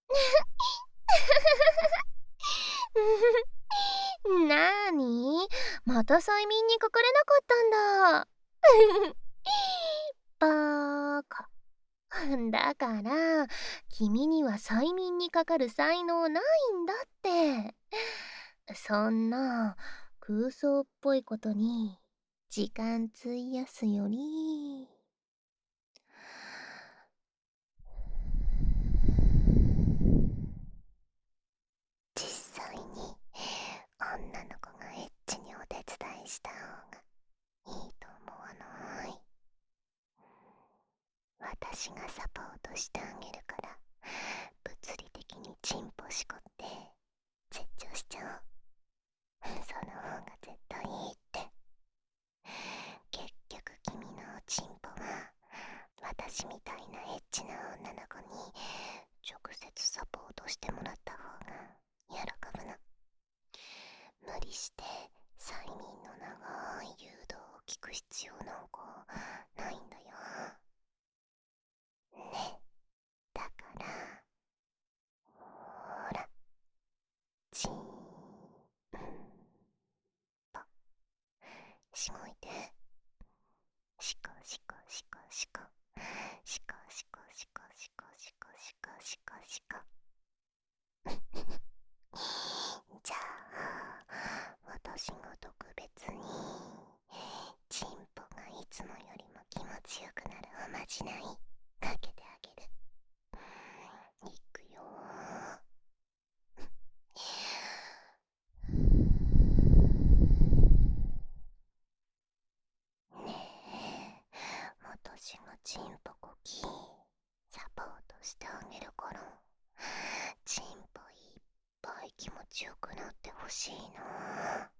なーに、また催眠にかかれなかったんだ。バーカ。だから、君には催眠にかかる才能ないんだって。そんな空想っぽいことに時間費やすより、実際に女の子がエッチにお手伝いした方がいいと思わない？私がサポートしてあげるから、物理的にチンポしこって絶頂しちゃおう。その方が絶対いいって。結局君のおチンポは私みたいなエッチな女の子に直接サポートしてもらった方が喜ぶの。無理して催眠の長い誘導を聞く必要なんかないんだよ。ね。だからほら、チンポしごいて。しこしこしこしこしこしこしこしこしこしこしこしこ。じゃあ私が特別にチンポがいつもよりも気持ちよくなるおまじないかけてあげる。いくよ。ねえ、私がチンポコキサポートしてあげるから、チンポいっぱい気持ちよくなってほしいな。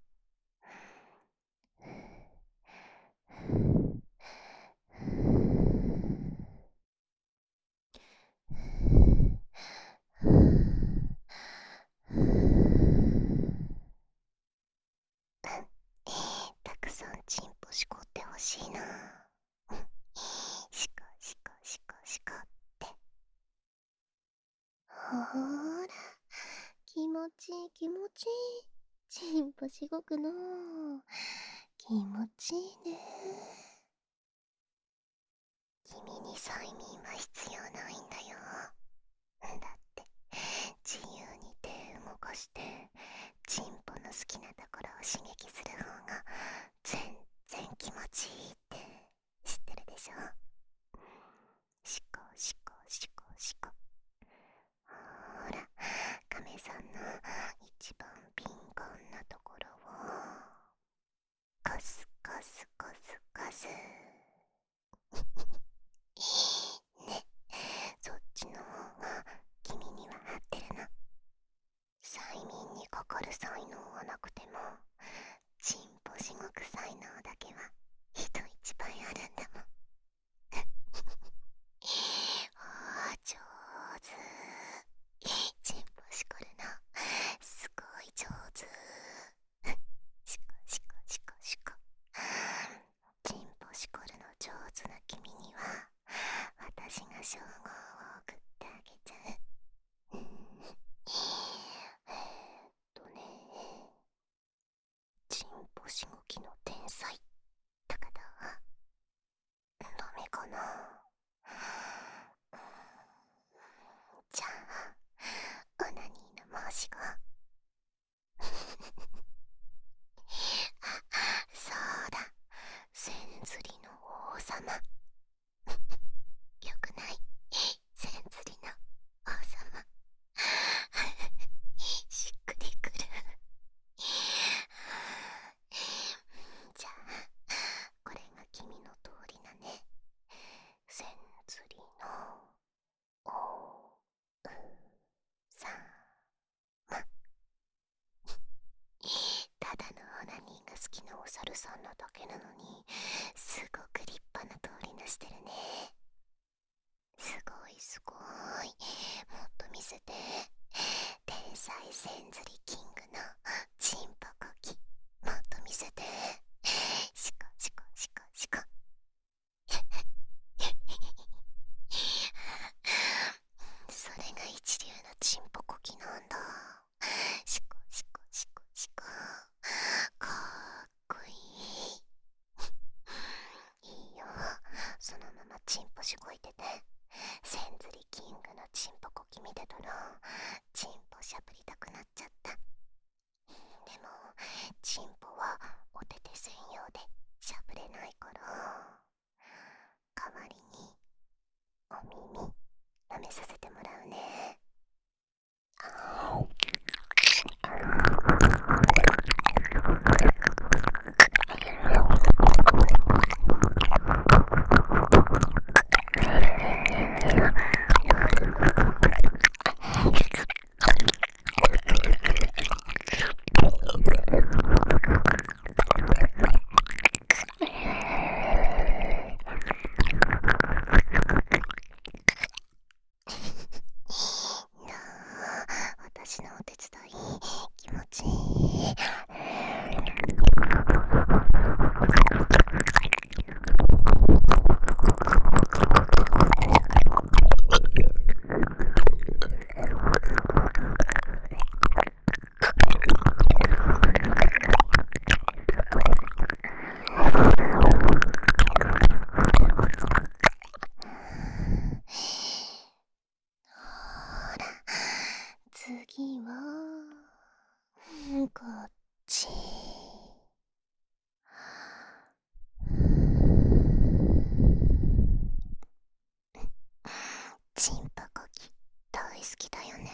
たくさんチンポしこってほしいな。しこしこしこしこって。ほーら、気持ちいい気持ちいい。チンポしごくの気持ちいいね。君に催眠は必要ないんだよ。だって自由に手動かしてチンポの好きなところを刺激する方が全然気持ちいいって知ってるでしょ。しこしこしこしこ。ほら、亀さんの一番敏感なところをコスコスコスコス。ね、そっちの方が君には合ってるの。催眠にかかる才能はなくてもチンポしごく才能だけは人一倍あるんだもん。あー、上手。チンポしこるのすごい上手。しこしこしこしこ。チンポしこるの上手な君には私が称号を送ってあげちゃう。チンポしごきの天才とかどう？ダメかな。じゃあオナニーの申し子。そうだ、千釣りの王様。よくない？千釣りの王様。しっくりくる。じゃあこれが君の通りだね。千釣りの王様。ただのオナニーが好きなお猿さんなだけなのにすごく立派な通りなしてるね。すごいすごい。もっと見せて。天才千釣りキングのチンポコキ、もっと見せて。シコシコシコシコ。それが一流のチチンポコキ見てたらチンポしゃぶりたくなっちゃった。でもチンポはお手手専用でしゃぶれないから代わりにお耳舐めさせてもらうね。私のお手伝い気持ちいい。ほら次はこっち。チンポコキ大好きだよね。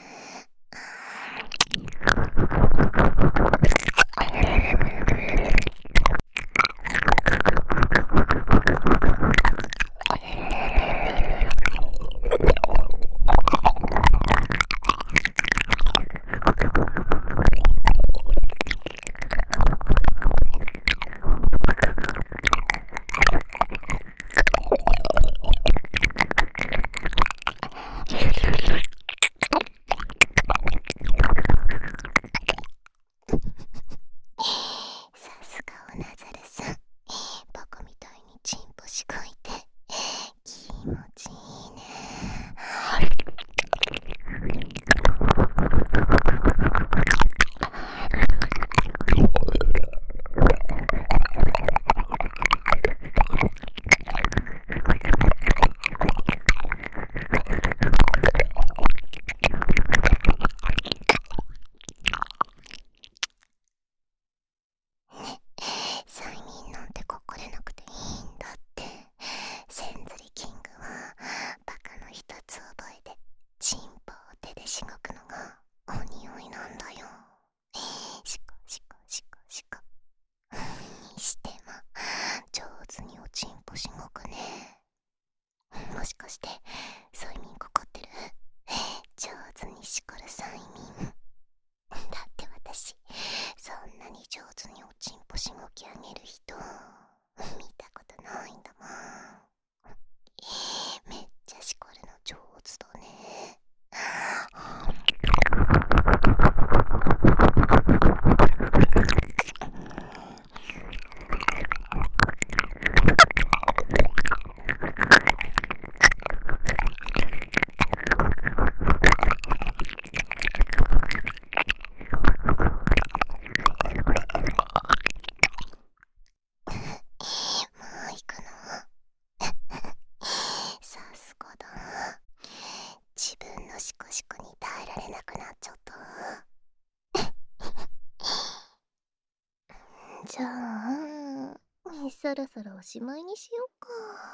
さすがおナザルさん、バカみたいにチンポしこいて気持ちいいね。催眠なんてここでなくていいんだって。センズリキングはバカの一つ覚えでチンポを手でしごくのがお匂いなんだよ。シコシコシコシコにしても上手におチンポしごくね。もしかして催眠かかってる？上手にしこる催眠だって私そんなに上手におちんぽしごきあげる人見たことないんだもん。めっちゃしこるの上手だね。もう行くの？さすがだ。自分のシコシコに耐えられなくなっちゃった。じゃあそろそろおしまいにしようか。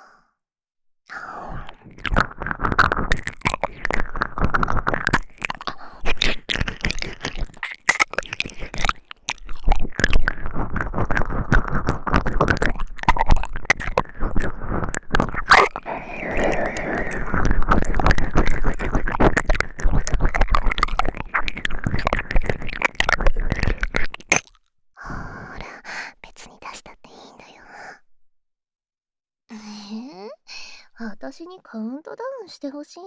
ほーら別に出したっていいんだよ。私にカウントダウンしてほしい？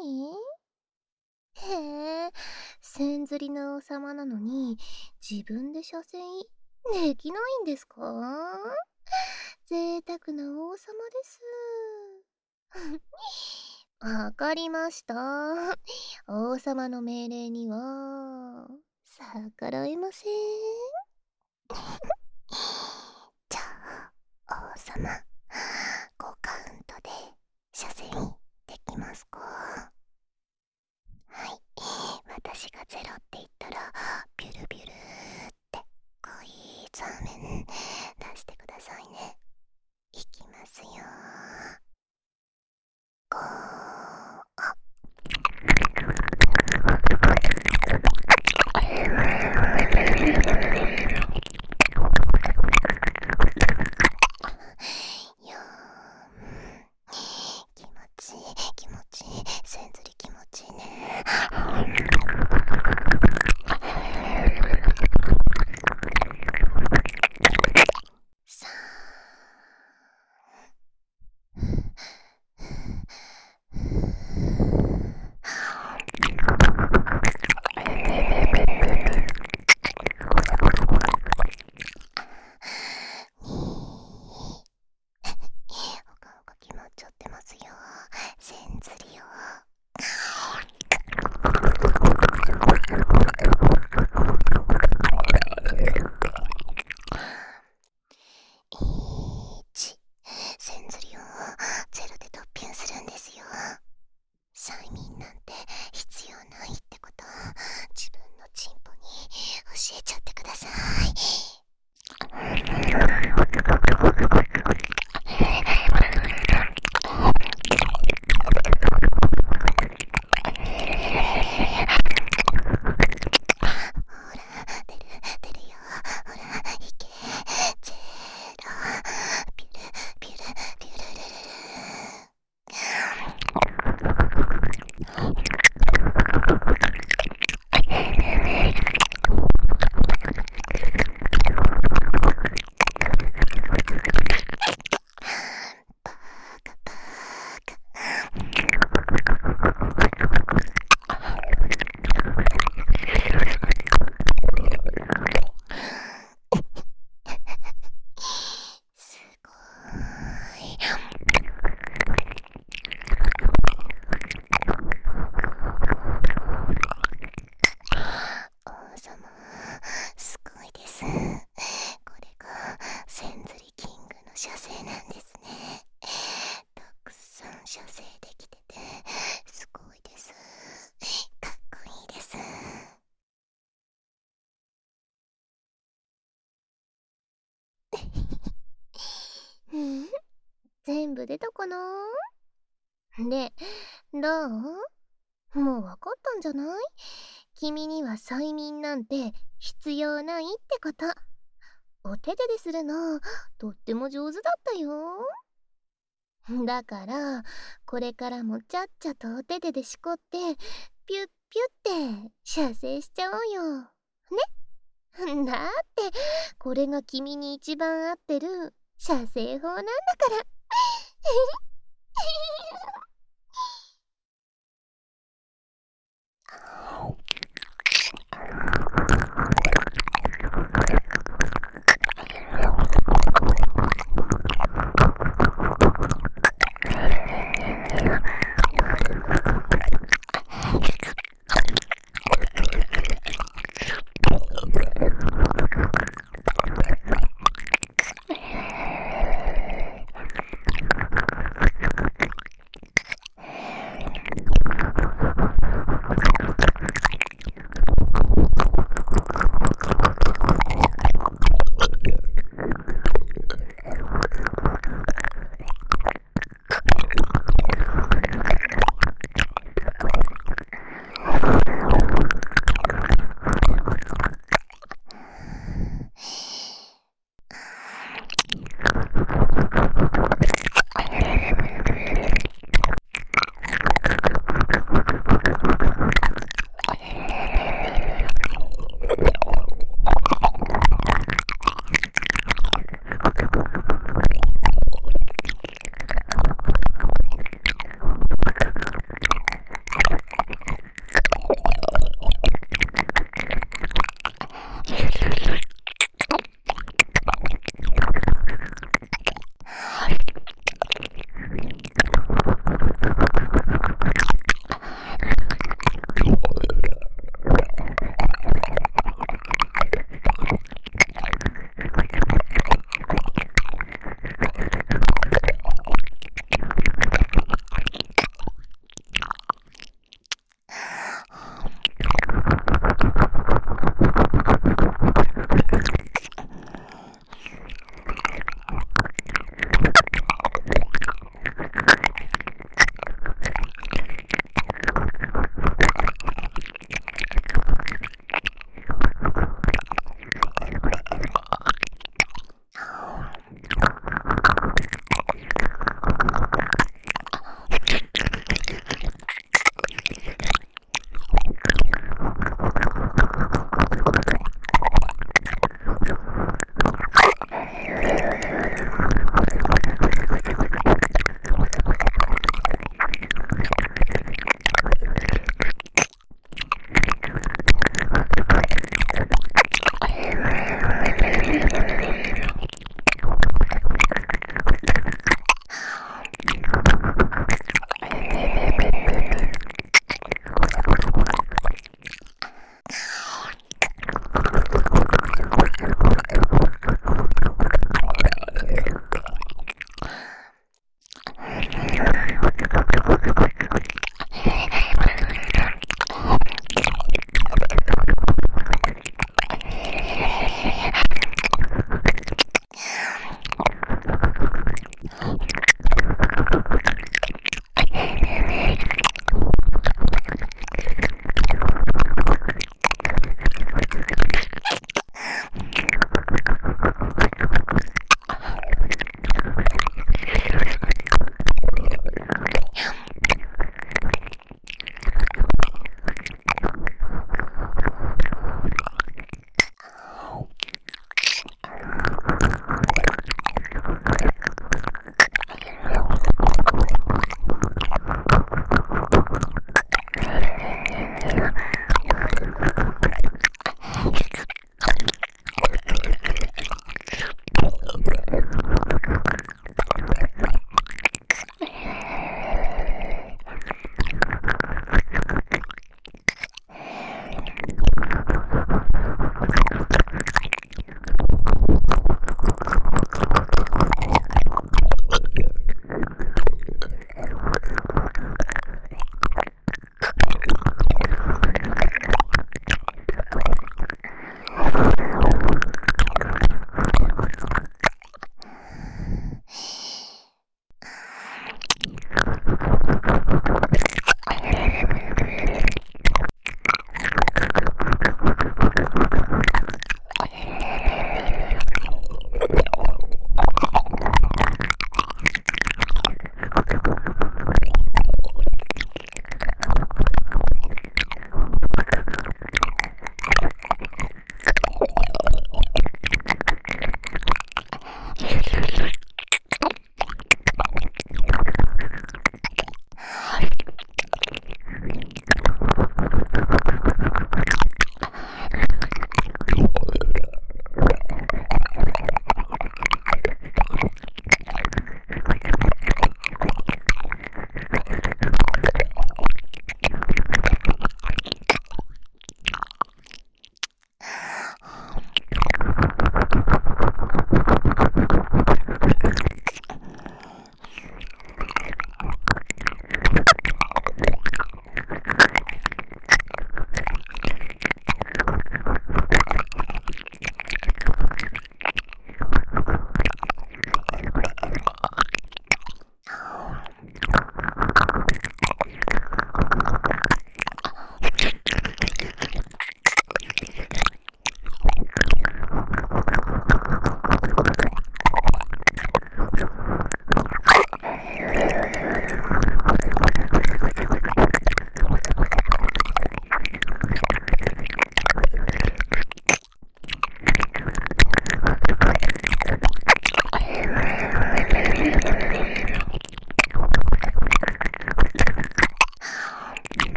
へえ、せんずりな王様なのに自分で射精できないんですか？贅沢な王様です。わかりました。王様の命令には逆らえません。じゃあ王様5カウントで射精できますか？ 全部出たかな。で、どう？もうわかったんじゃない？君には催眠なんて必要ないってこと。お手手でするの、とっても上手だったよ。だから、これからもちゃっちゃとお手手でしこって、ピュッピュッって射精しちゃおうよ。ね？だって、これが君に一番合ってる射精法なんだから。